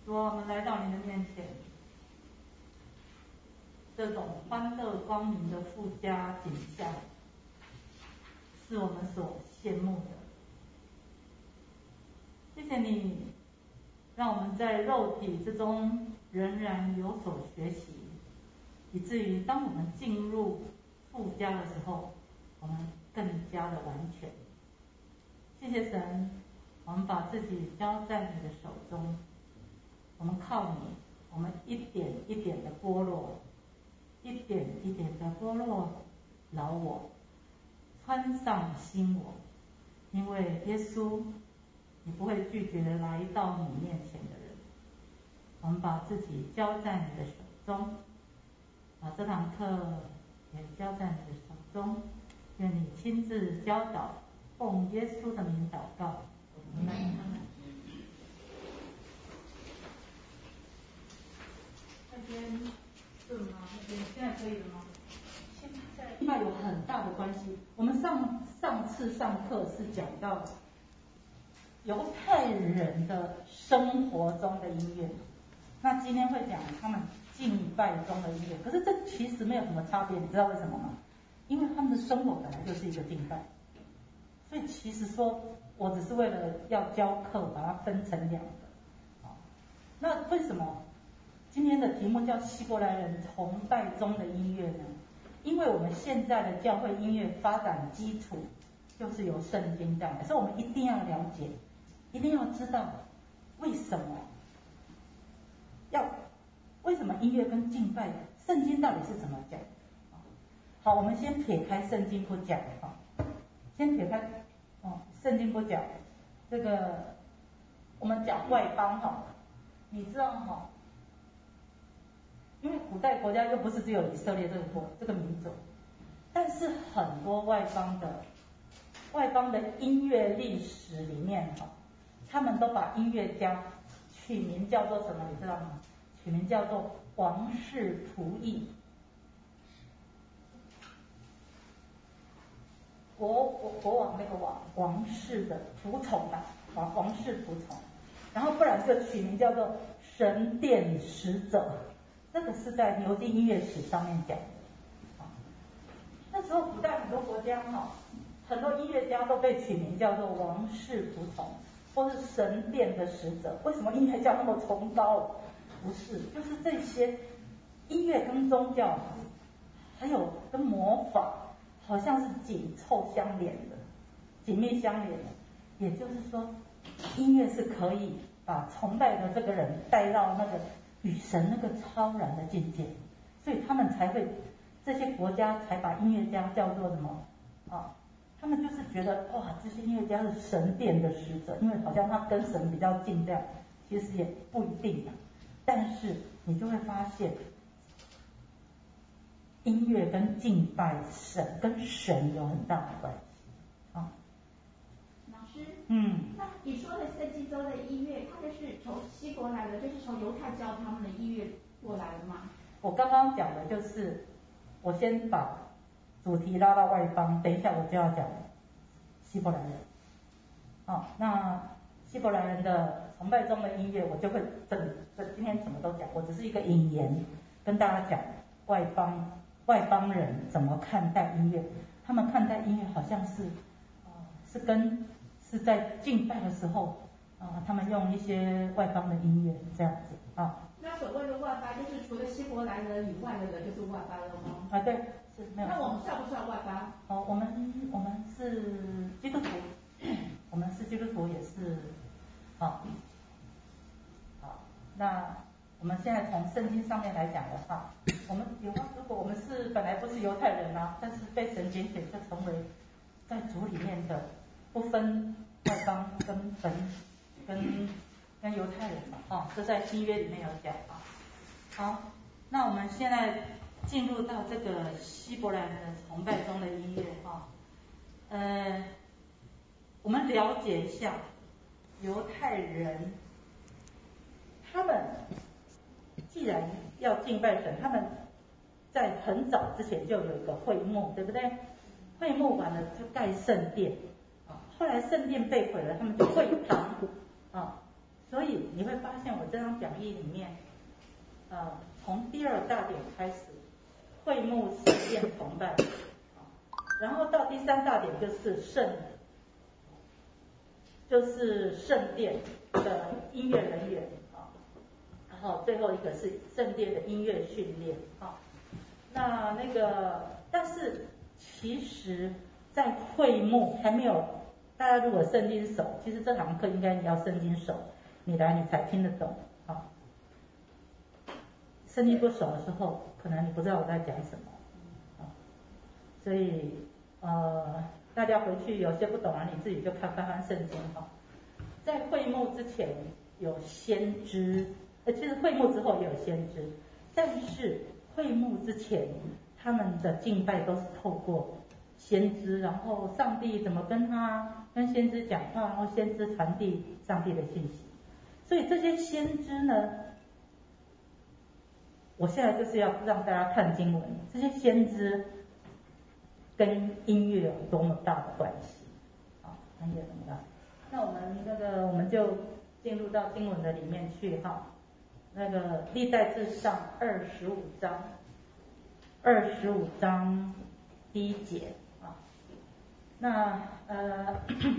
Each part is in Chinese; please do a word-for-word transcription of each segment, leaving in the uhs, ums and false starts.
主啊，我们来到你的面前，这种欢乐光明的富家景象，是我们所羡慕的。谢谢你，让我们在肉体之中仍然有所学习，以至于当我们进入富家的时候，我们更加的完全。谢谢神，我们把自己交在你的手中，我们靠你，我们一点一点的剥落，一点一点的剥落老我，穿上新我。因为耶稣，你不会拒绝来到你面前的人。我们把自己交在你的手中，把这堂课也交在你的手中，愿你亲自教导，奉耶稣的名祷告。阿们。那边顺吗？那边现在可以了吗？现在另外有很大的关系。我们上上次上课是讲到犹太人的生活中的音乐，那今天会讲他们敬拜中的音乐。可是这其实没有什么差别，你知道为什么吗？因为他们的生活本来就是一个敬拜，所以其实说我只是为了要教课，把它分成两个。那为什么今天的题目叫希伯来人崇拜中的音乐呢？因为我们现在的教会音乐发展基础就是由圣经带来，所以我们一定要了解，一定要知道为什么要为什么音乐跟敬拜，圣经到底是怎么讲？好，我们先撇开圣经不讲哈，先撇开哦，圣经不讲，这个我们讲外邦哈，你知道哈？因为古代国家又不是只有以色列这个国这个民族，但是很多外邦的外邦的音乐历史里面哈，他们都把音乐家取名叫做什么？你知道吗？取名叫做王室仆役，国国国王那个王王室的仆从吧，王王室仆从，然后不然就取名叫做神殿使者。这个是在牛津音乐史上面讲的。那时候古代很多国家哈，很多音乐家都被取名叫做王室仆从，或是神殿的使者。为什么音乐家那么崇高？不是，就是这些音乐跟宗教，还有跟魔法，好像是紧凑相连的，紧密相连的。也就是说，音乐是可以把崇拜的这个人带到那个与神那个超然的境界，所以他们才会，这些国家才把音乐家叫做什么啊？他们就是觉得哇，这些音乐家是神殿的使者，因为好像他跟神比较近这样，其实也不一定的。但是你就会发现，音乐跟敬拜神跟神有很大的关系啊。 老师， 嗯， 那你说的圣经中的音乐，它就是从希伯来的，就是从犹太教他们的音乐过来的吗？ 我刚刚讲的就是，我先把主题拉到外邦，等一下我就要讲希伯来人。哦，那希伯来人的崇拜中的音乐，我就会整整今天什么都讲，我只是一个引言，跟大家讲外邦外邦人怎么看待音乐。他们看待音乐好像是，呃，是跟是在敬拜的时候，啊、呃，他们用一些外邦的音乐这样子啊。 那所谓的外邦，就是除了希伯来人以外的人就是外邦了吗？ 啊，对，是没有。 那我们算不算外邦？ 哦，我们我们是基督徒，我们是基督徒也是，好，好，那我们现在从圣经上面来讲的话，我们有啊，如果我们是本来不是犹太人啊，但是被神拣选，就成为在主里面的，不分外邦跟本跟跟犹太人嘛，哦，这在新约里面有讲啊。好，那我们现在进入到这个希伯来人的崇拜中的音乐哈，呃，我们了解一下犹太人，他们既然要敬拜神，他们在很早之前就有一个会幕，对不对？会幕完了就盖圣殿，啊，后来圣殿被毁了，他们就会堂啊，所以你会发现我这张讲义里面，呃，从第二大点开始，会幕圣殿崇拜，然后到第三大点就是圣，就是圣殿的音乐人员啊，然后最后一个是圣殿的音乐训练啊。那那个，但是其实，在会幕还没有，大家如果圣经熟，其实这堂课应该你要圣经熟，你来你才听得懂啊。圣经不熟的时候，可能你不知道我在讲什么啊。所以呃，大家回去有些不懂啊，你自己就看翻翻圣经哈。在会幕之前有先知，呃，其实会幕之后也有先知，但是会幕之前，他们的敬拜都是透过先知，然后上帝怎么跟他跟先知讲话，然后先知传递上帝的信息。所以这些先知呢，我现在就是要让大家看经文，这些先知跟音乐有多么大的关系啊，音乐怎么样？那我们那个我们就进入到经文的里面去哈。那个历代志上二十五章，二十五章第一节啊。那呃，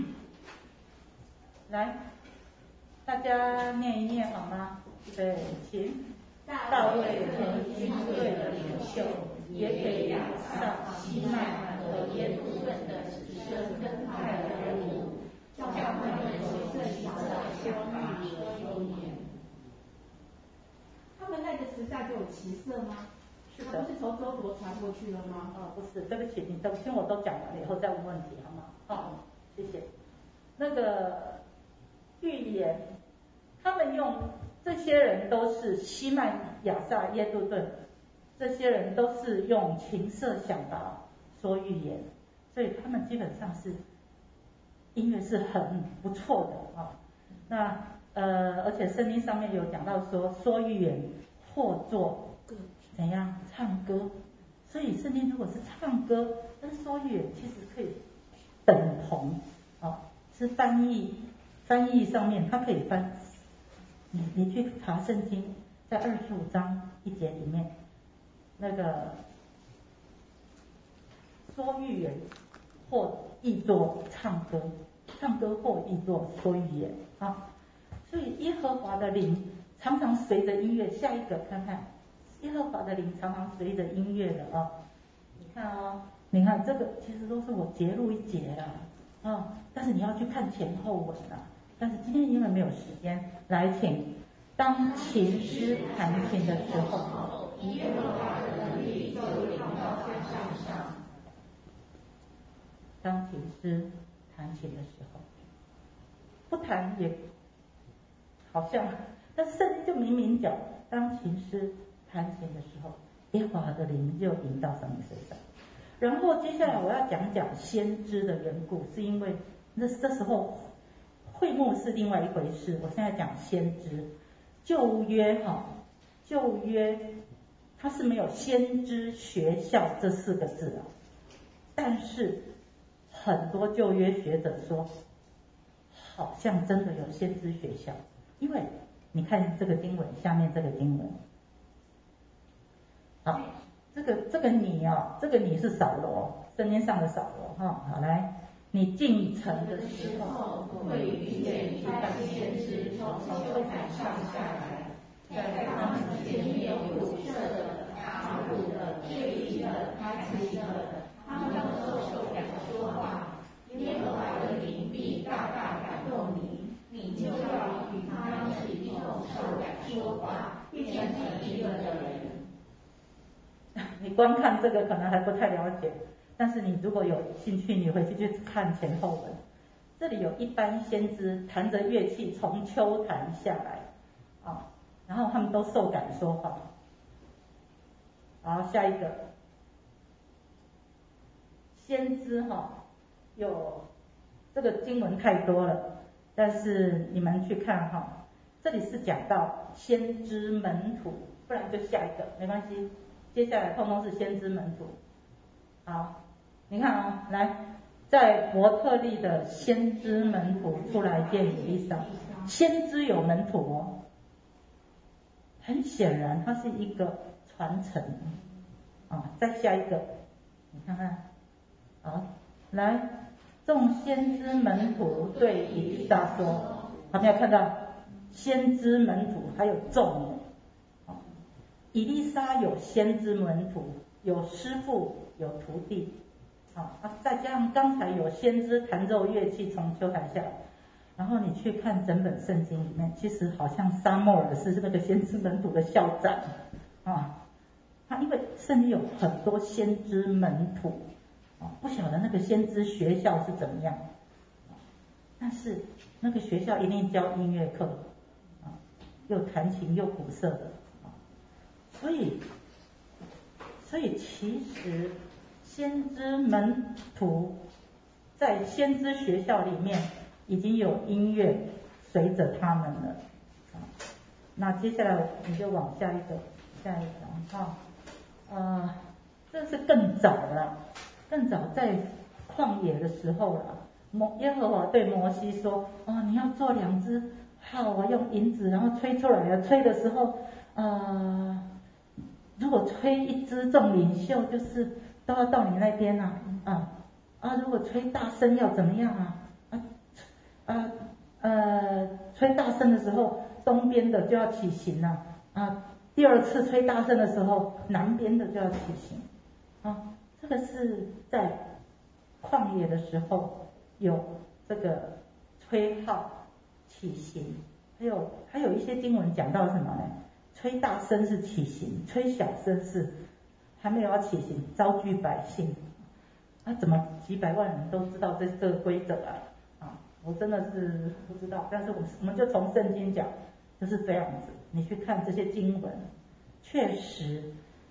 来，大家念一念好吗？对，请。大卫和军队的领袖也给亚萨、西麦和耶杜顿的子孙分派了任务，叫他们守着以色列光历十周年。 他们那个时代就有骑射吗？ 是的。 不是从周罗传过去了吗？ 哦，不是，对不起，你等听我都讲完了以后再问问题好吗？好，谢谢。那个预言，他们用这些人都是西麦、亚萨、耶杜顿，这些人都是用琴瑟响拔说预言，所以他们基本上是音乐是很不错的啊。那呃，而且圣经上面有讲到说，说预言或做怎样唱歌，所以圣经如果是唱歌跟说预言其实可以等同啊，是翻译翻译上面它可以翻。你你去查圣经，在二十五章一节里面，那个说预言或译作唱歌，唱歌或译作说预言啊。所以耶和华的灵常常随着音乐，下一个看看，耶和华的灵常常随着音乐的啊。你看哦，你看这个其实都是我节录一节啊，啊，但是你要去看前后文啊。但是今天因为没有时间，来请。当琴师弹琴的时候，耶和华的能力就临到他身上。当琴师弹琴的时候，不弹也好像，但是圣经就明明讲，当琴师弹琴的时候，耶和华的灵就临到上帝身上。然后接下来我要讲讲先知的缘故，是因为那这时候会幕是另外一回事，我现在讲先知。旧约哈，旧约它是没有先知学校这四个字啊，但是很多旧约学者说，好像真的有先知学校，因为你看这个经文下面这个经文，好，这个这个你哦，这个你是扫罗，圣经上的扫罗哈，好来。你进城的时候，会遇见一班先知从秋坛上下来，在他们前面有鼓瑟的、打鼓的、吹笛的、弹琴的，他们都受感说话。耶和华的灵必大大感动你，你就要与他们一同受感说话，变成一个的人。你光看这个可能还不太了解。但是你如果有兴趣，你回去去看前后文。这里有一班先知弹着乐器从秋坛下来，啊，然后他们都受感说话。好，下一个，先知哈，有这个经文太多了，但是你们去看哈，这里是讲到先知门徒，不然就下一个没关系，接下来通通是先知门徒。好。你看啊，来，在伯特利的先知门徒出来见以利沙， 先知有门徒哦，很显然它是一个传承啊。再下一个，你看看，好，来，众先知门徒对以利沙说，有没有看到先知门徒还有众？以利沙有先知门徒，有师傅，有徒弟，啊，再加上刚才有先知弹奏乐器从秋坛下来，然后你去看整本圣经里面，其实好像撒母耳是那个先知门徒的校长啊。他因为圣经有很多先知门徒啊，不晓得那个先知学校是怎么样，但是那个学校一定教音乐课啊，又弹琴又鼓瑟的。所以，所以其实先知门徒在先知学校里面已经有音乐随着他们了。那接下来你就往下一个，下一个哈，呃，这是更早了，更早在旷野的时候了。摩耶和华对摩西说：“哦，你要做两只号啊，用银子，然后吹出来了。吹的时候，呃。”如果吹一支众领袖，就是都要到你那边啊，啊啊！如果吹大声要怎么样啊？啊啊呃，吹大声的时候，东边的就要起行了啊。第二次吹大声的时候，南边的就要起行啊。这个是在旷野的时候有这个吹号起行，还有还有一些经文讲到什么呢？吹大声是起行，吹小声是还没有要起行，招聚百姓。啊，怎么几百万人都知道这这个规则啊？啊，我真的是不知道。但是我我们就从圣经讲，就是这样子。你去看这些经文，确实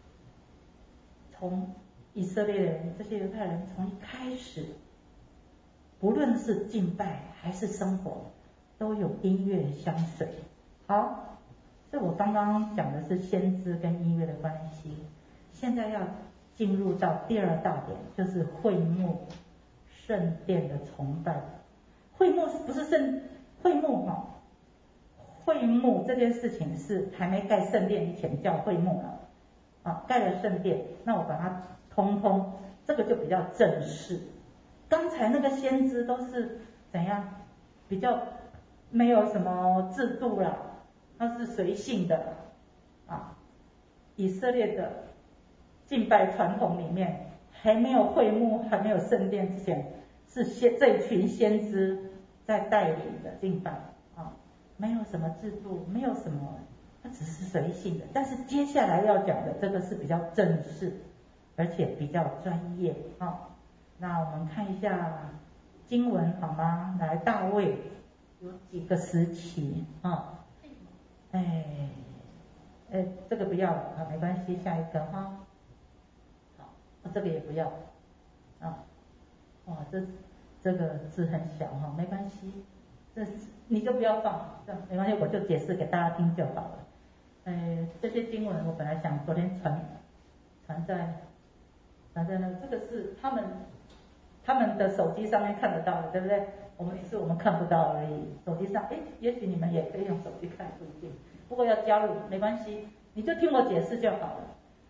从以色列人这些犹太人从一开始，不论是敬拜还是生活，都有音乐相随。好。这我刚刚讲的是先知跟音乐的关系，现在要进入到第二大点，就是会幕圣殿的崇拜。会幕不是圣会幕哈、哦，会幕这件事情是还没盖圣殿以前叫会幕了，啊，盖了圣殿，那我把它通通，这个就比较正式。刚才那个先知都是怎样，比较没有什么制度啦。它是随性的啊，以色列的敬拜传统里面，还没有会幕，还没有圣殿之前，是先这一群先知在带领的敬拜啊，没有什么制度，没有什么，它只是随性的。但是接下来要讲的这个是比较正式，而且比较专业啊。那我们看一下经文好吗？来，大卫有几个时期啊？哎，哎，这个不要了啊，没关系，下一个哈。好，这个也不要啊。哇，这这个字很小哈，没关系，这你就不要放，这没关系，我就解释给大家听就好了。哎，这些经文我本来想昨天传传在传在那，这个是他们他们的手机上面看得到的，对不对？我们只是我们看不到而已，手机上，哎，也许你们也可以用手机看，不一定。不过要加入没关系，你就听我解释就好了。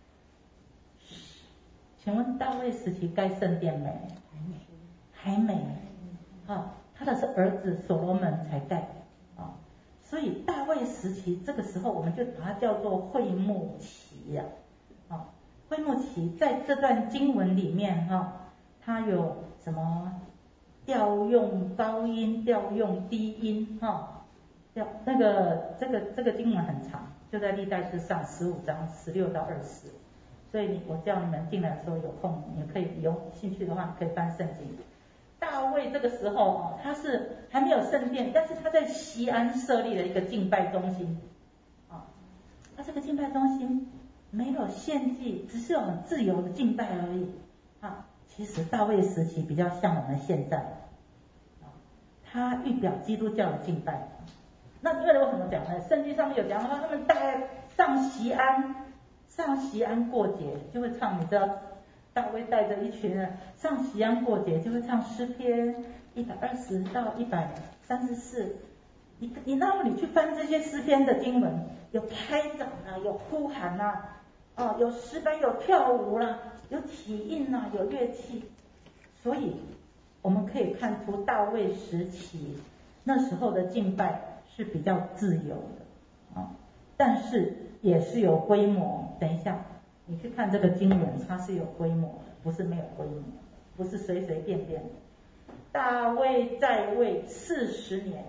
请问大卫时期盖圣殿没？还没，还没。啊，他的是儿子所罗门才盖啊，所以大卫时期这个时候我们就把它叫做会幕期呀、啊。啊，会幕期在这段经文里面哈、啊，它有什么？调用高音，调用低音，哈，调那个这个这个经文很长，就在历代志上十五章十六到二十，所以你我叫你们进来的时候有空，你可以有兴趣的话，你可以翻圣经。大卫这个时候哦，他是还没有圣殿，但是他在锡安设立了一个敬拜中心，啊，他这个敬拜中心没有献祭，只是有很自由的敬拜而已，啊。其实大卫时期比较像我们现在，他预表基督教的敬拜。那因为我怎么讲呢？圣经上面有讲的话，他们大概上锡安，上锡安过节就会唱，你知道，大卫带着一群人上锡安过节就会唱诗篇一百二十到一百三十四， 你你然后你去翻这些诗篇的经文，有开掌啊，有呼喊啊，哦，有诗班，有跳舞啦、啊，有起印啊，有乐器，所以我们可以看出大卫时期那时候的敬拜是比较自由的啊，但是也是有规模。等一下你去看这个经文，它是有规模的，不是没有规模，不是随随便便的。大卫在位四十年，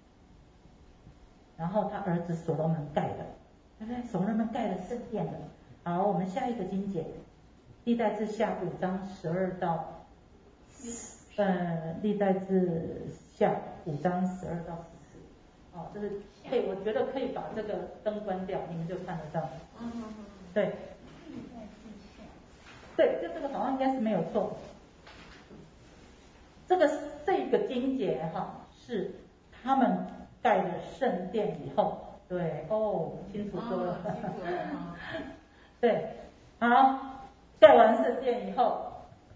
然后他儿子所罗门盖的，对不对？所罗门盖了圣殿的。好，我们下一个经节，历代志下五章十二到，呃，历代志下五章十二到十四。哦，这是可以，我觉得可以把这个灯关掉，你们就看得到。嗯嗯嗯。对。对，就这个好像应该是没有错。这个这个经节哈，是他们盖了圣殿以后，对哦，清楚多了。哦、对，好，盖完圣殿以后，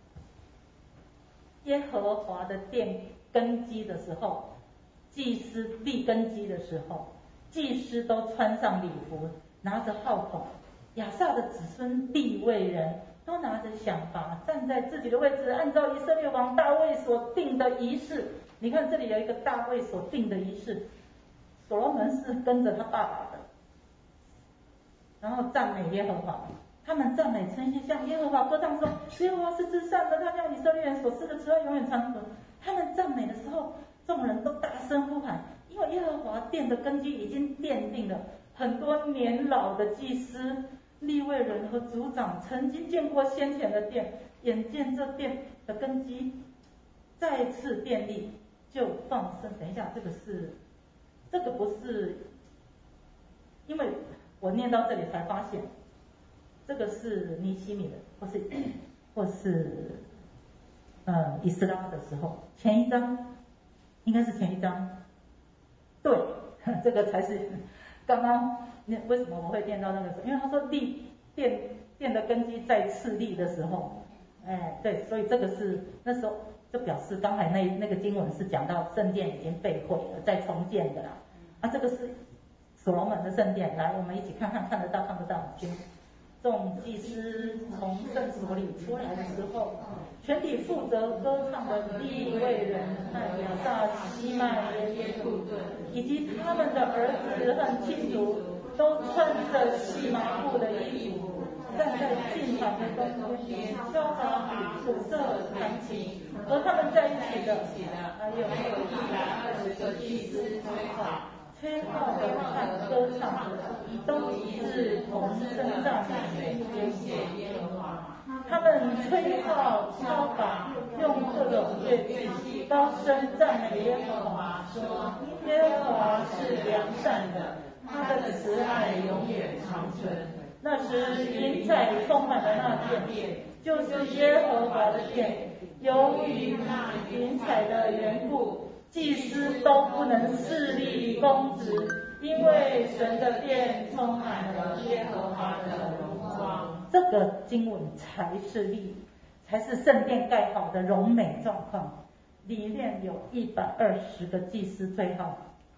耶和华的殿根基的时候，祭司立根基的时候，祭司都穿上礼服，拿着号筒，亚萨的子孙利未人都拿着响拔，站在自己的位置，按照以色列王大卫所定的仪式。你看这里有一个大卫所定的仪式，所罗门是跟着他爸爸的，然后赞美耶和华。他们赞美称谢，向耶和华歌唱说：耶和华是至善的，他向以色列人所赐的慈爱永远长存。他们赞美的时候，众人都大声呼喊，因为耶和华殿的根基已经奠定了。很多年老的祭司、利未人和族长曾经见过先前的殿，眼见这殿的根基再次奠立，就放声。等一下，这个是，这个不是，因为我念到这里才发现，这个是尼希米的，或是或是呃以斯拉的时候，前一章应该是前一章，对，这个才是刚刚为什么我会念到那个时候？因为他说立殿殿的根基再次立的时候，哎，对，所以这个是那时候就表示刚才那那个经文是讲到圣殿已经被毁了，再重建的啦。啊，这个是所罗门的圣殿，来，我们一起看看，看得到看不到？请。众祭司从圣所里出来的时候，全体负责歌唱的利未人和亚萨、西麦、耶杜顿，以及他们的儿子和亲族，都穿着细麻布的衣服，站在进场的中间，敲打、鼓瑟、弹琴。和他们在一起的，还有一百二十个祭司吹号。吹号的和歌唱的都一致同声赞美称谢耶和华。他们吹号、敲打，用各种乐器，高声赞美耶和华，说：耶和华是良善的，他的慈爱永远长存。那时云彩充满了那殿，就是耶和华的殿。由于那云彩的缘故，祭司都不能侍立公职，因为神的殿充满了耶和华的荣光。这个经文才是立，才是圣殿盖好的荣美状况。里面有一百二十个祭司吹号，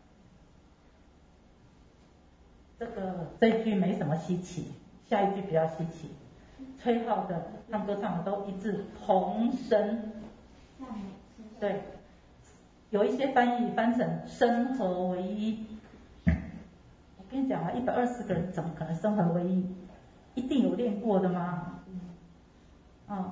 这个这一句没什么稀奇，下一句比较稀奇。吹号的、唱歌唱的都一致同声，对。有一些翻译翻成生合为一，我跟你讲啊，一百二十个人怎么可能生合为一？一定有练过的吗？嗯，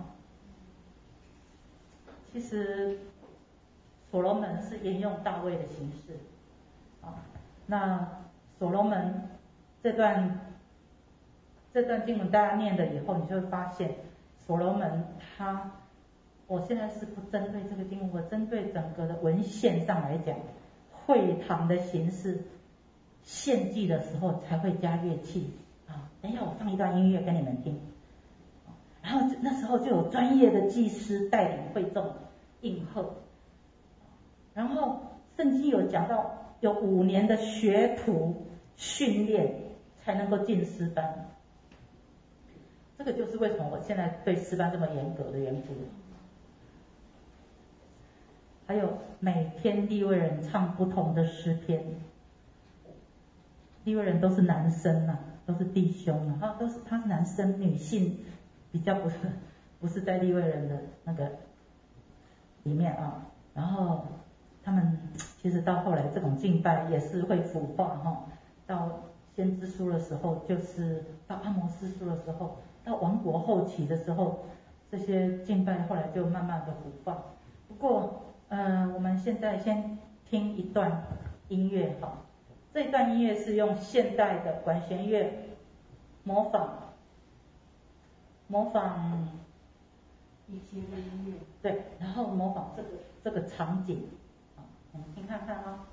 其实所罗门是沿用大卫的形式，啊，那所罗门这段这段经文大家念了以后，你就会发现所罗门他。我现在是不针对这个经文，我针对整个的文献上来讲，会堂的形式，献祭的时候才会加乐器啊。等一下我放一段音乐给你们听，然后那时候就有专业的祭司带领会众应和，然后圣经有讲到有五年的学徒训练才能够进诗班，这个就是为什么我现在对诗班这么严格的缘故。 还有每天利未人唱不同的诗篇。利未人都是男生啊，都是弟兄啊，他都是他是男生，女性比较不是不是在利未人的那个里面啊。然后他们其实到后来这种敬拜也是会腐化哈，到先知书的时候，就是到阿摩司书的时候，到王国后期的时候，这些敬拜后来就慢慢的腐化。不过，呃，我们现在先听一段音乐哈，这段音乐是用现代的管弦乐模仿模仿以前的音乐， 对，然后模仿这个这个场景，好，我们听看看啊。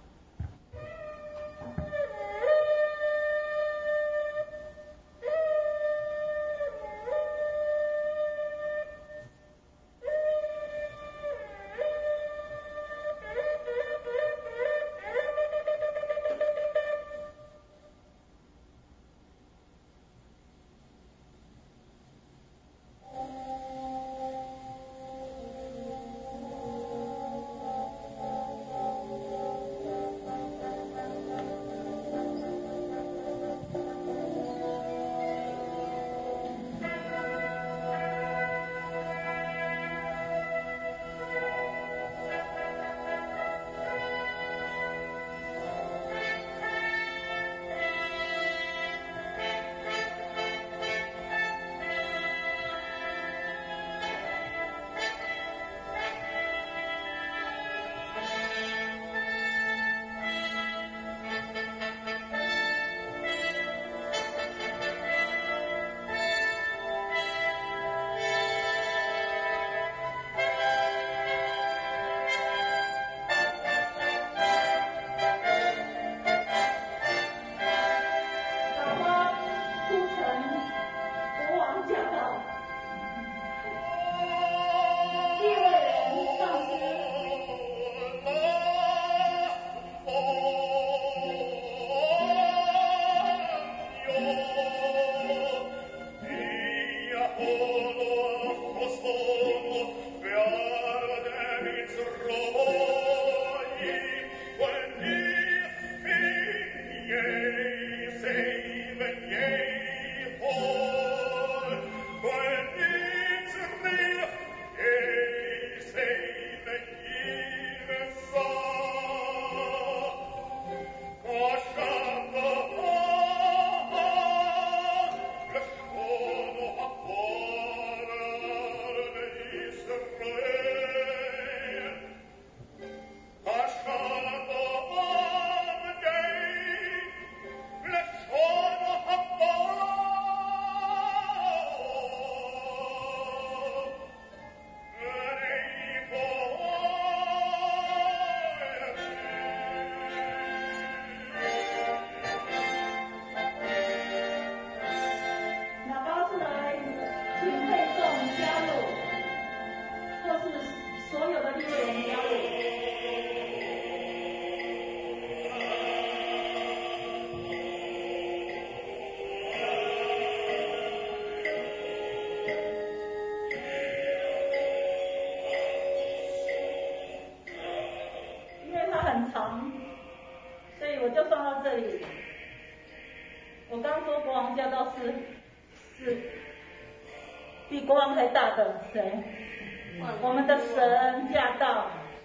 谁？我们的神驾到。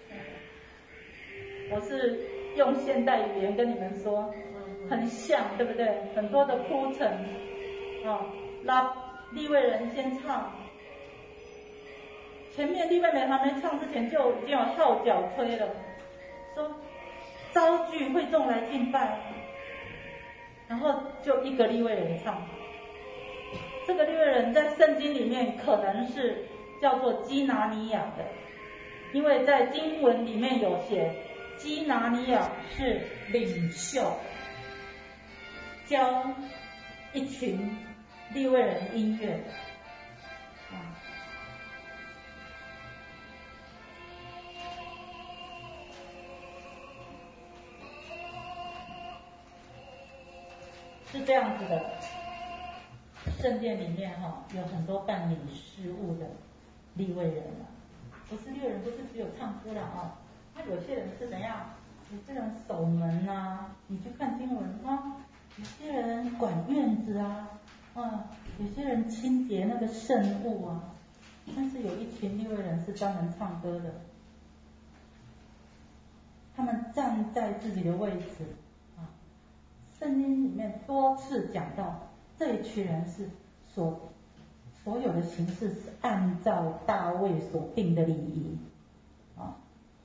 我是用现代语言跟你们说，很像，对不对？很多的铺陈，哦，拉利未人先唱，前面利未人还没唱之前就已经有号角吹了，说招聚会众来敬拜，然后就一个利未人唱。这个利未人在圣经里面可能是叫做基拿尼亚的，因为在经文里面有写基拿尼亚是领袖，教一群利未人音乐的。啊，是这样子的。圣殿里面哈、哦、有很多办理事务的利未人啊，不是利未人，不是只有唱歌了啊、哦， 那有些人是怎样？有些人守门啊，你去看经文啊，有些人管院子啊，啊，有些人清洁那个圣物啊，但是有一群利未人是专门唱歌的，他们站在自己的位置啊。圣经里面多次讲到，这一群人是所所有的形式是按照大卫所定的礼仪啊。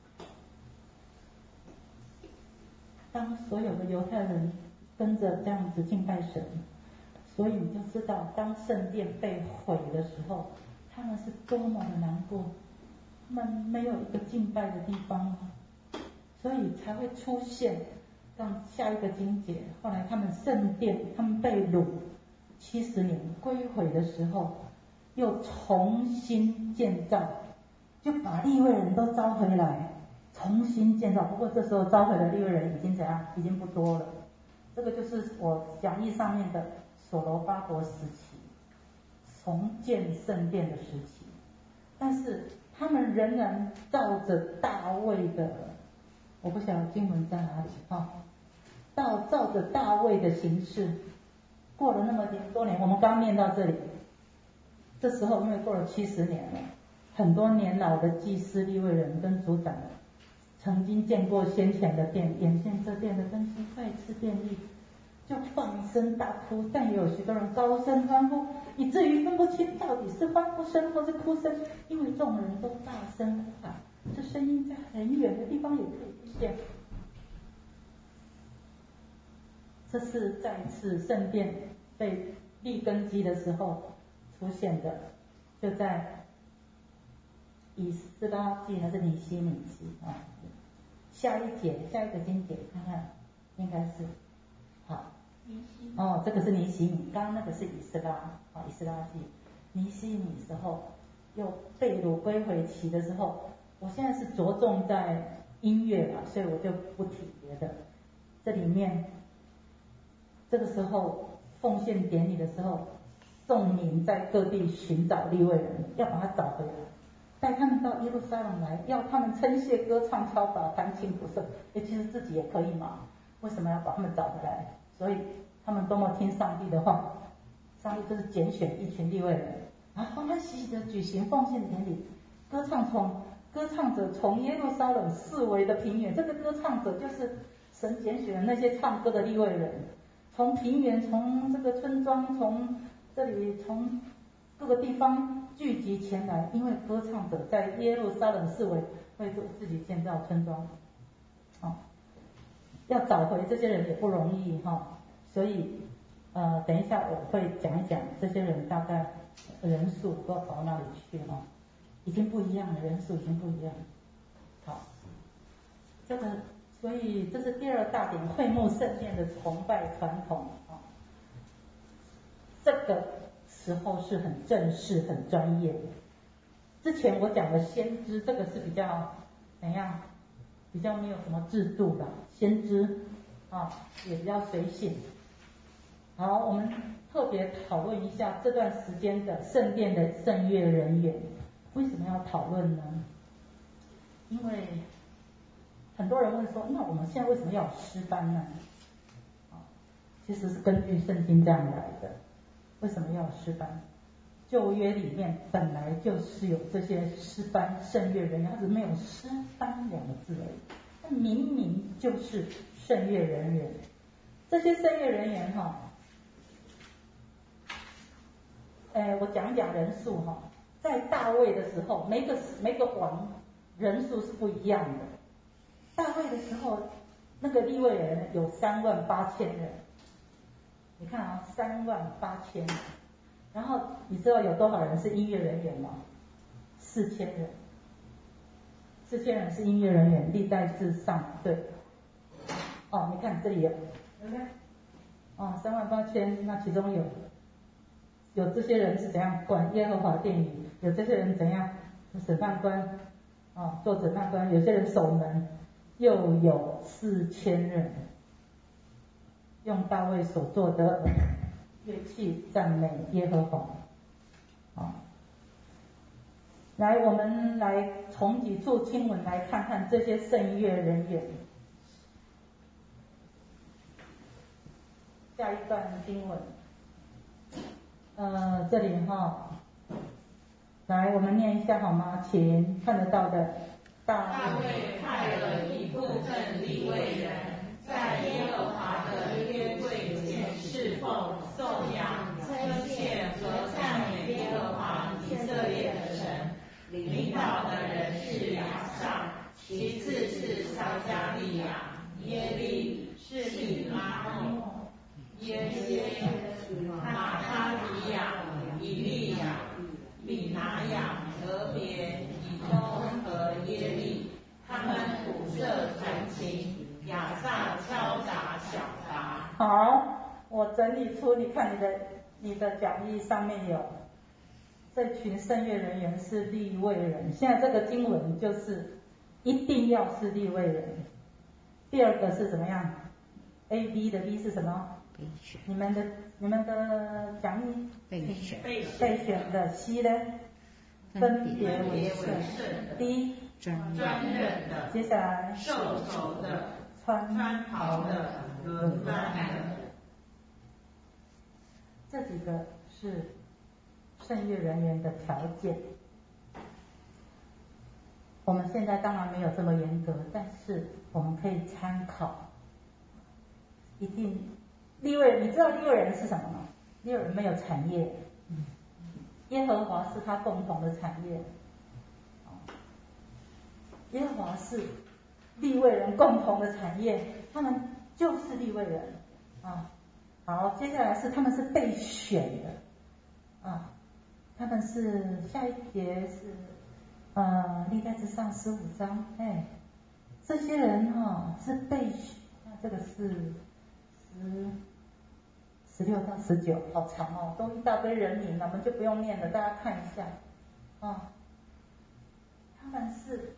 当所有的犹太人跟着这样子敬拜神，所以你就知道，当圣殿被毁的时候，他们是多么的难过，他们没有一个敬拜的地方，所以才会出现让下一个经节。后来他们圣殿，他们被掳七十年归回的时候，又重新建造，就把利未人都招回来。重新建造，不过这时候召回的利未人已经怎样？已经不多了。这个就是我讲义上面的所罗巴伯时期，重建圣殿的时期。但是他们仍然照着大卫的，我不晓得经文在哪里啊？照照着大卫的形式，过了那么多年，我们刚念到这里，这时候因为过了七十年了，很多年老的祭司利未人跟族长曾经见过先前的殿，眼见这殿的更新再次建立，就放声大哭，但也有许多人高声欢呼，以至于分不清到底是欢呼声或是哭声，因为众人都大声呼喊，这声音在很远的地方也可以听见。这是再次圣殿被立根基的时候出现的，就在以斯拉记还是尼希米记啊？下一节，下一个经节，看看，应该是好。哦，这个是尼希米，刚刚那个是以斯拉啊，以斯拉记。尼希米时候又被掳归回期的时候，我现在是着重在音乐嘛，所以我就不提别的。这里面这个时候奉献典礼的时候，众民在各地寻找利未人，要把他找回来。带他们到耶路撒冷来，要他们称谢、歌唱、敲打、弹琴谱瑟。哎，其实自己也可以嘛，为什么要把他们找回来？所以他们多么听上帝的话，上帝就是拣选一群利未人，然后欢欢喜喜的举行奉献典礼，歌唱从歌唱者从耶路撒冷四围的平原，这个歌唱者就是神拣选的那些唱歌的利未人，从平原、从这个村庄、从这里、从各个地方聚集前来，因为歌唱者在耶路撒冷四围为自己建造村庄，哦，要找回这些人也不容易哈、哦，所以呃，等一下我会讲一讲这些人大概人数都跑到哪里去哈、哦，已经不一样了，人数已经不一样了。好，这个所以这是第二大点，会幕圣殿的崇拜传统啊、哦，这个时候是很正式、很专业的。之前我讲的先知，这个是比较怎样？比较没有什么制度的先知啊，也比较随性。好，我们特别讨论一下这段时间的圣殿的圣乐人员。为什么要讨论呢？因为很多人问说，那我们现在为什么要有诗班呢？啊，其实是根据圣经这样来的。为什么要有诗班？旧约里面本来就是有这些诗班圣乐人员，只是没有诗班两个字而已。那明明就是圣乐人员。这些圣乐人员哈，呃，我讲一讲人数哈。在大卫的时候，每个每个王人数是不一样的。大卫的时候，那个利未人有三万八千人。你看啊，三万八千人。然后你知道有多少人是音乐人员吗？四千人。四千人是音乐人员，历代志上对。哦，你看这里有，有没有？哦，三万八千，那其中有有这些人是怎样管耶和华殿宇？有这些人怎样审判官？哦，做审判官。有些人守门，又有四千人用大卫所做的乐器赞美耶和华。啊， 来，我们来从几处经文来看看这些圣乐人员。下一段经文，呃，这里哈，来，我们念一下好吗？请看得到的。 大卫派了一部分利未人，在耶和华的约柜前侍奉、颂扬、称谢和赞美耶和华以色列的神。领导的人是亚萨，其次是撒迦利亚、耶利、是米拉诺、耶耶、马他尼亚、以利亚、比拿雅、俄别、以东和耶利。他们鼓瑟弹琴，亚萨敲打小镲。 好，我整理出，你看你的你的讲义上面有。这群圣乐人员是利未人，现在这个经文就是一定要是利未人。第二个是怎么样 ？A B 的 B 是什么？备选。你们的你们的讲义备选备选的 C 呢？分别为圣。D 专任的。接下来受酬的、 穿穿袍的、轮班的。 这几个是圣乐人员的条件。我们现在当然没有这么严格，但是我们可以参考。一定，利未，你知道利未人是什么吗？利未人没有产业，耶和华是他共同的产业。耶和华是利未人共同的产业，他们就是利未人啊。好，接下来是他们是被选的啊。他们是下一节是呃历代志上十五章，哎，这些人哈、哦、是被选，那这个是十十六到十九，好长哦，都一大堆人名了，我们就不用念了，大家看一下啊。他们是，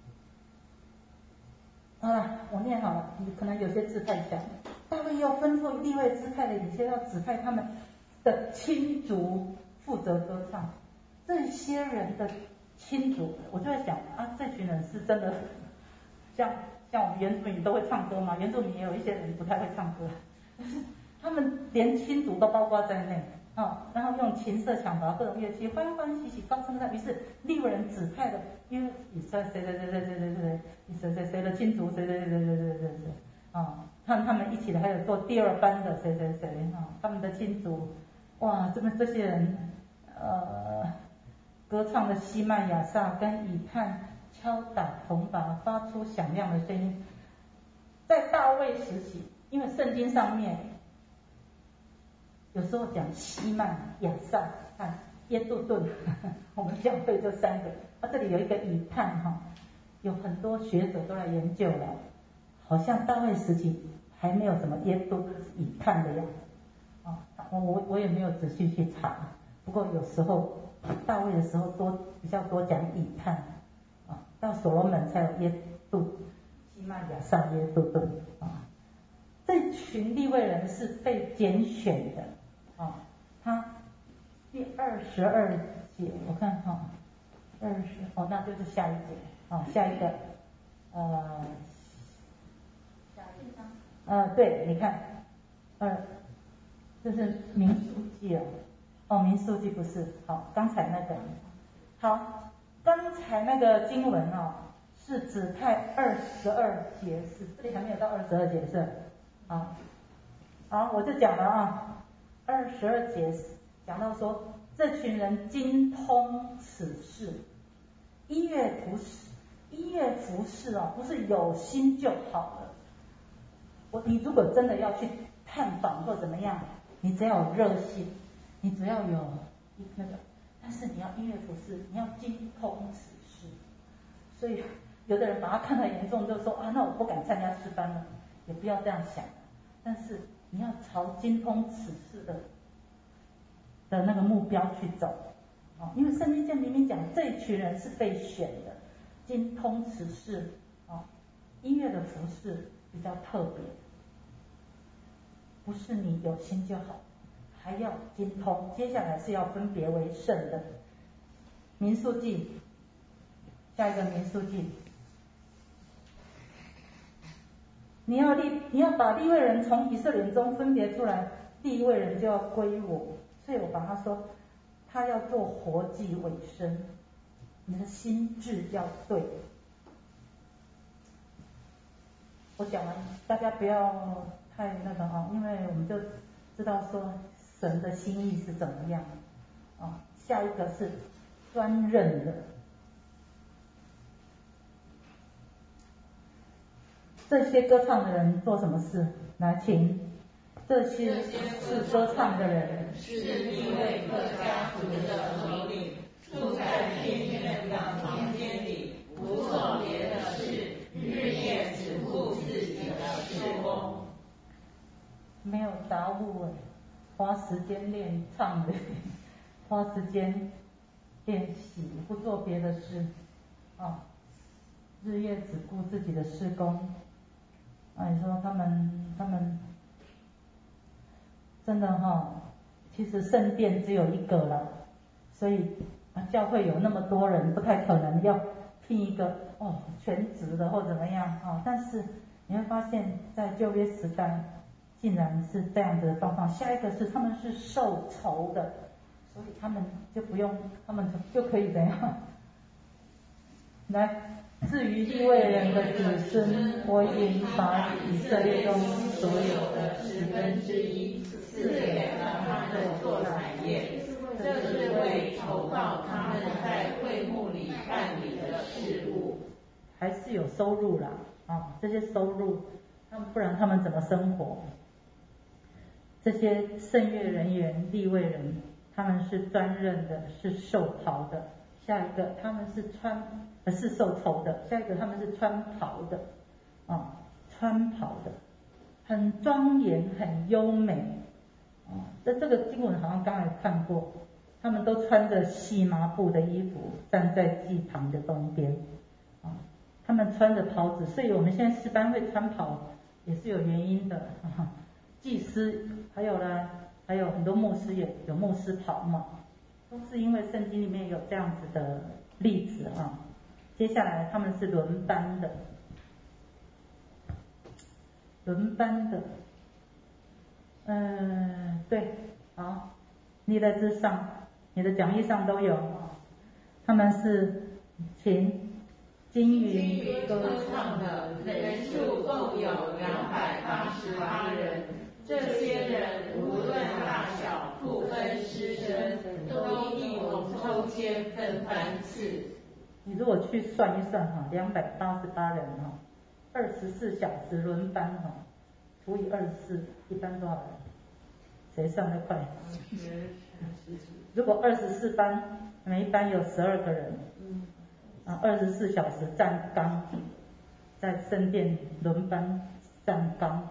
好了，我念好了，可能有些字太小。大卫要吩咐利未支派的以前要指派他们的亲族负责歌唱，这些人的亲族，我就在想啊，这群人是真的像像我们原住民都会唱歌吗？原住民也有一些人不太会唱歌，他们连亲族都包括在内啊、哦，然后用琴瑟响镉各种乐器欢欢喜喜高声唱。于是利未人指派的，因为以色谁谁谁谁谁谁谁谁谁谁的亲族谁谁谁谁谁谁谁谁啊，看他们一起来，还有做第二班的谁谁谁啊，他们的亲族，哇，这么这些人。呃，歌唱的西曼亚萨跟以探敲打铜钹，发出响亮的声音。在大卫时期，因为圣经上面有时候讲西曼亚萨和耶杜顿，我们教会这三个，啊，这里有一个以探哈，有很多学者都来研究了，好像大卫时期还没有什么耶杜以探的样子啊，我我我也没有仔细去查。不过有时候大卫的时候多比较多讲以探啊，到所罗门才有耶杜、西曼亚萨、耶杜顿啊。这群利未人是被拣选的啊。他第二十二节，我看哈，二十哦，那就是下一节啊，下一个呃，下一章呃，对，你看二，这是民数记哦。哦，民数记不是，好，刚才那个，好，刚才那个经文哦，是指派二十二节是，这里还没有到二十二节是，好，好，我就讲了啊，二十二节讲到说，这群人精通此事，音乐服饰，音乐服饰哦，不是有心就好了，我你如果真的要去探访或怎么样，你只要有热心。你只要有那个，但是你要音乐服饰，你要精通此事。所以有的人把它看得严重，就说啊，那我不敢参加诗班了，也不要这样想。但是你要朝精通此事的的那个目标去走，啊，因为圣经上明明讲这一群人是被选的，精通此事啊，音乐的服饰比较特别，不是你有心就好。还要精通，接下来是要分别为圣的。民数记下一个民数记，你要立，你要把利未人从以色列中分别出来，利未人就要归我。所以我把他说，他要做活祭委身，你的心志要对。我讲完，大家不要太那个哈，因为我们就知道说神的心意是怎么样啊。下一个是专任的，这些歌唱的人做什么事？来，请。这些是歌唱的人， 是利未各家族的首领，住在殿院的房间里，不做别的事，日夜只顾自己的事工。 没有杂物，花时间练唱的，花时间练习，不做别的事啊，日夜只顾自己的事工。啊，你说他们他们真的哈、哦，其实圣殿只有一个了，所以啊，教会有那么多人，不太可能要聘一个哦全职的或怎么样啊、哦。但是你会发现在旧约时代，竟然是这样子的状况。下一个是他们是受酬的，所以他们就不用，他们就可以怎样？来。至于利未人的子孙，我已把以色列中所有的十分之一赐给了他们做产业，这是为酬报他们在会幕里办理的事务。 还是有收入啦，啊，这些收入，他们不然他们怎么生活？这些圣乐人员、利未人，他们是专任的，是受袍的。下一个，他们是穿。是受酬的，下一个他们是穿袍的，啊，穿袍的，很庄严，很优美，啊，那这个经文好像刚才看过，他们都穿着细麻布的衣服，站在祭堂的东边，啊，他们穿着袍子，所以我们现在诗班会穿袍也是有原因的，啊，祭司还有呢，还有很多牧师也有牧师袍嘛，都是因为圣经里面有这样子的例子啊。接下来他们是轮班的，轮班的，嗯，对，好，你的之上，你的讲义上都有，他们是请金鱼歌唱的人数共有两百八十八人，这些人无论大小，不分师生，都一同抽签分班次。 你如果去算一算哈，两百八十八人哈，二十四小时轮班哈，除以二十四，一般多少人？谁算得快？如果二十四班，每一班有十二个人，啊，二十四小时站岗，在圣殿轮班站岗，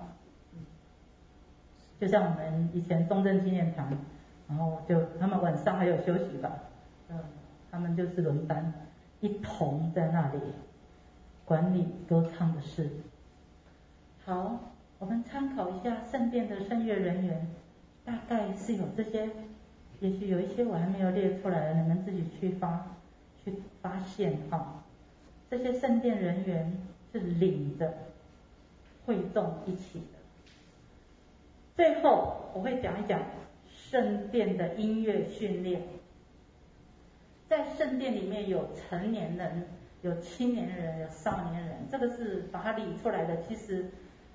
就像我们以前中正纪念堂，然后就他们晚上还有休息吧，嗯，他们就是轮班。一同在那里管理歌唱的事。好，我们参考一下圣殿的圣乐人员，大概是有这些，也许有一些我还没有列出来，你们自己去发去发现哈。这些圣殿人员是领着会众一起的。最后我会讲一讲圣殿的音乐训练。在圣殿里面有成年人，有青年人，有少年人，这个是把它理出来的。其实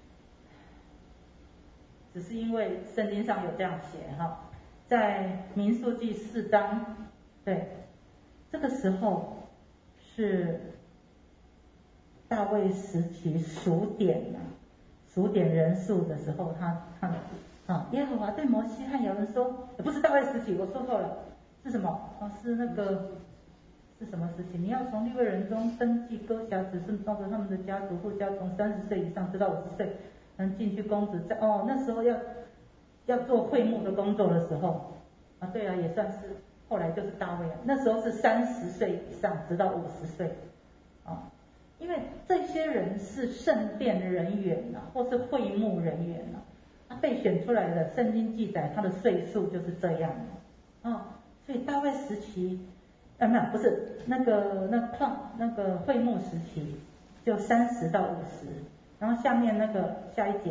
只是因为圣经上有这样写哈，在民数记四章，对，这个时候是大卫时期数点啊，数点人数的时候，他他啊，耶和华对摩西和亚伦说，不是大卫时期，我说错了。是什么？哦，是那个是什么事情？你要从利未人中登记歌辖子孙，照着他们的家族户家，从三十岁以上直到五十岁，能进去公职。在哦，那时候要要做会幕的工作的时候，啊，对啊，也算是后来就是大卫啊。那时候是三十岁以上直到五十岁，啊，因为这些人是圣殿人员呐、啊，或是会幕人员呐、啊，他被选出来的，圣经记载他的岁数就是这样的，啊。所以大卫时期啊没有不是那个那矿那个会幕时期就三十到五十，然后下面那个下一节，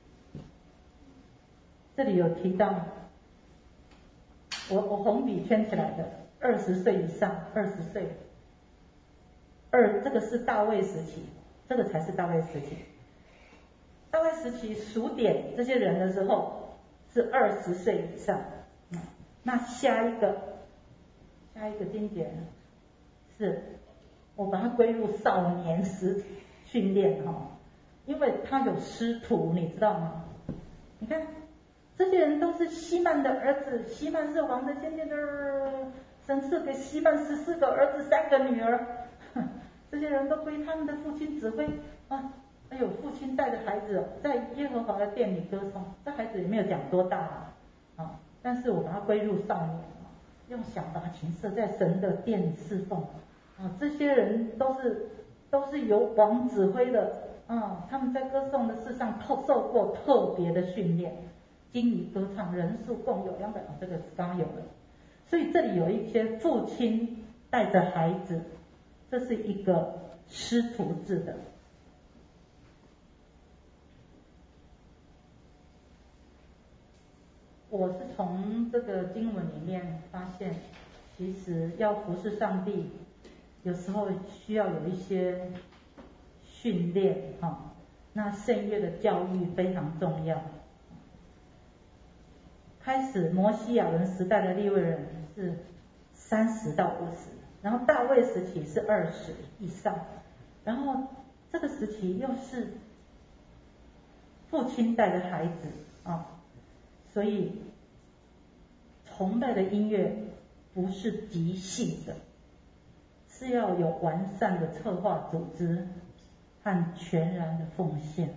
这里有提到，我我红笔圈起来的二十岁以上，二十岁，二这个是大卫时期，这个才是大卫时期。大卫时期数点这些人的时候是二十岁以上，嗯，那下一个下一个经节是我把它归入少年时训练哈、哦，因为他有师徒，你知道吗？你看这些人都是希曼的儿子，希曼是王的先见的，神赐给希曼十四个儿子三个女儿，这些人都归他们的父亲指挥啊。哎呦，父亲带着孩子在耶和华的殿里歌颂，这孩子也没有讲多大啊，啊，但是我把他归入少年啊，用小达琴瑟在神的殿里侍奉啊，这些人都是都是由王指挥的啊，他们在歌颂的事上受受过特别的训练，精于歌唱，人数共有两百，这个刚刚有了，所以这里有一些父亲带着孩子，这是一个师徒制的。我是从这个经文里面发现，其实要服侍上帝，有时候需要有一些训练哈。那圣乐的教育非常重要。开始摩西亚伦时代的利未人是三十到五十，然后大卫时期是二十以上，然后这个时期又是父亲带着孩子啊。所以崇拜的音乐不是即兴的，是要有完善的策划组织和全然的奉献。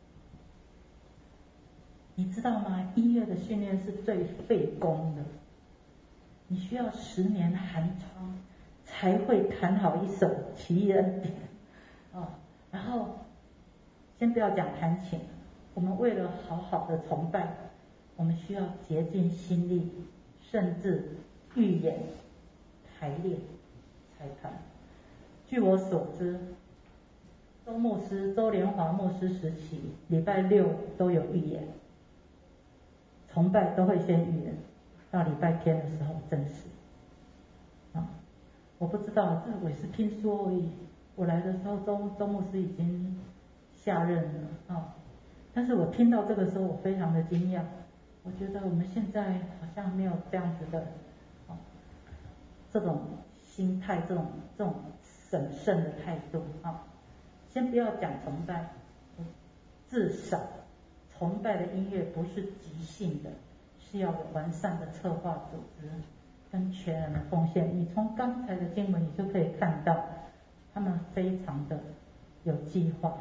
你知道吗？音乐的训练是最费工的，你需要十年寒窗才会弹好一首奇异恩典啊。然后先不要讲弹琴，我们为了好好的崇拜，我们需要竭尽心力，甚至预演、排练、彩排。据我所知，周牧师、周连华牧师时期，礼拜六都有预演，崇拜都会先预演，到礼拜天的时候正式。啊，我不知道，这我也是听说而已。我来的时候，周周牧师已经下任了啊，但是我听到这个时候，我非常的惊讶。我觉得我们现在好像没有这样子的，哦，这种心态，这种这种审慎的态度啊。先不要讲崇拜，至少崇拜的音乐不是即兴的，是要有完善的策划组织跟全人的奉献。你从刚才的经文你就可以看到，他们非常的有计划。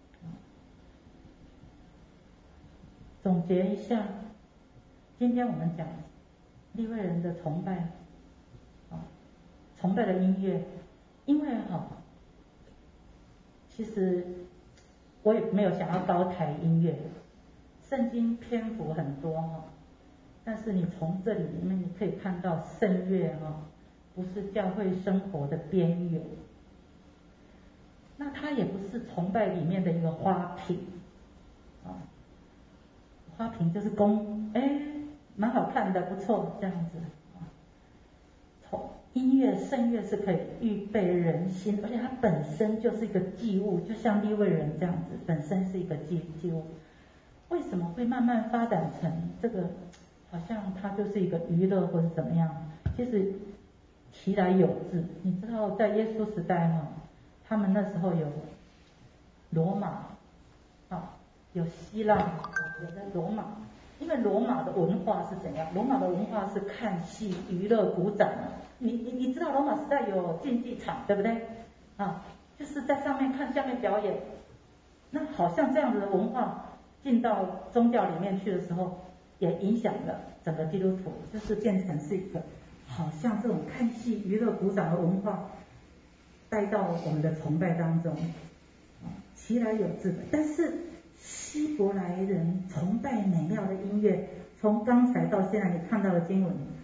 总结一下。今天我们讲利未人的崇拜，啊，崇拜的音乐，因为哈，其实我也没有想要高抬音乐，圣经篇幅很多哈，但是你从这里面你可以看到圣乐哈，不是教会生活的边缘，那它也不是崇拜里面的一个花瓶，啊，花瓶就是供，哎。蛮好看的，不错，这样子啊。从音乐、圣乐是可以预备人心，而且它本身就是一个祭物，就像利未人这样子，本身是一个祭祭物。为什么会慢慢发展成这个？好像它就是一个娱乐或是怎么样？其实其来有自。你知道，在耶稣时代哈，他们那时候有罗马啊，有希腊，有在罗马。因为罗马的文化是怎样？罗马的文化是看戏、娱乐、鼓掌。你你你知道罗马时代有竞技场，对不对？啊，就是在上面看下面表演。那好像这样子的文化进到宗教里面去的时候，也影响了整个基督徒，就是变成是一个好像这种看戏、娱乐、鼓掌的文化带到我们的崇拜当中，啊，其来有自的，但是。希伯来人崇拜美妙的音乐，从刚才到现在你看到的经文，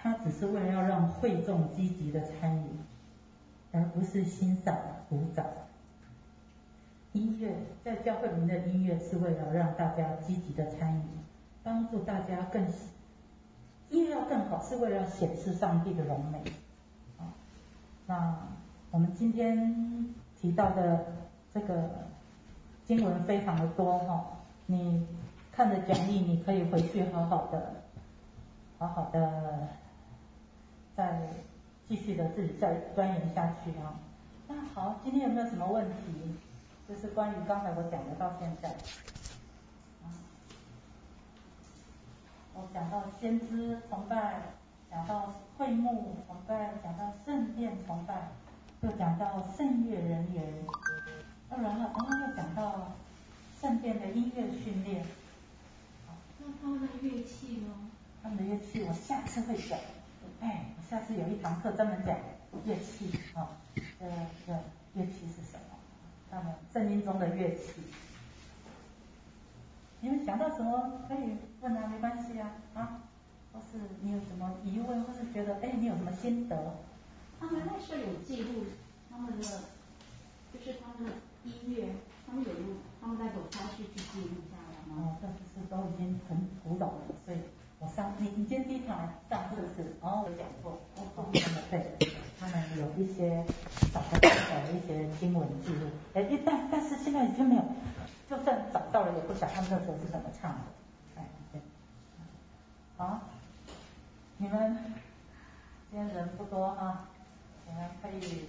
它只是为了要让会众积极的参与，而不是欣赏鼓掌。音乐在教会里面的音乐是为了让大家积极的参与，帮助大家更音乐要更好，是为了显示上帝的荣美。啊，那我们今天提到的这个经文非常的多哈，你看着讲义，你可以回去好好的、好好的再继续的自己再钻研下去啊。那好，今天有没有什么问题？就是关于刚才我讲的到现在，啊，我讲到先知崇拜，讲到会幕崇拜，讲到圣殿崇拜，又讲到圣乐人员，然后然后又讲到圣殿的音乐训练。 那他们的乐器呢？ 他们的乐器我下次会讲，哎，我下次有一堂课专门讲乐器啊，这这乐器是什么？他们圣经中的乐器。你们想到什么可以问啊，没关系啊，啊，或是你有什么疑问，或是觉得哎你有什么心得？ 他们那时候有记录他们的，就是他们的音乐，他们有录，他们在走差序去记录下来吗？ 哦，这是都已经很古老了，所以我上你你今天第一堂来上是不是？哦，有讲过，哦，他们对，他们有一些找得到的一些经文记录，哎，但但是现在已经没有，就算找到了也不晓得他们那时候是怎么唱的，哎，对，好，你们今天人不多啊，你们可以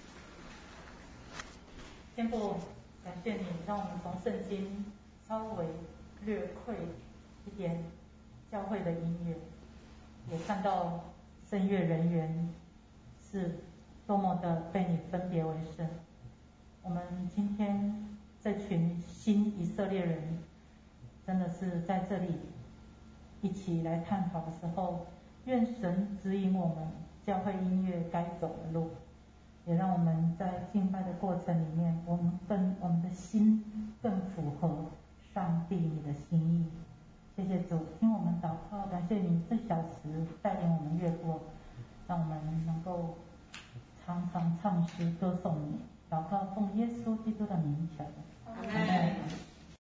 先不感谢你，让我们从圣经稍微略窥一点教会的音乐，也看到声乐人员是多么的被你分别为圣。我们今天这群新以色列人，真的是在这里一起来探讨的时候，愿神指引我们教会音乐该走的路，也让我们在敬拜的过程里面，我们更我们的心更符合上帝你的心意。谢谢主，听我们祷告，感谢你这小时带领我们越过，让我们能够常常唱诗歌颂你。祷告奉耶稣基督的名求。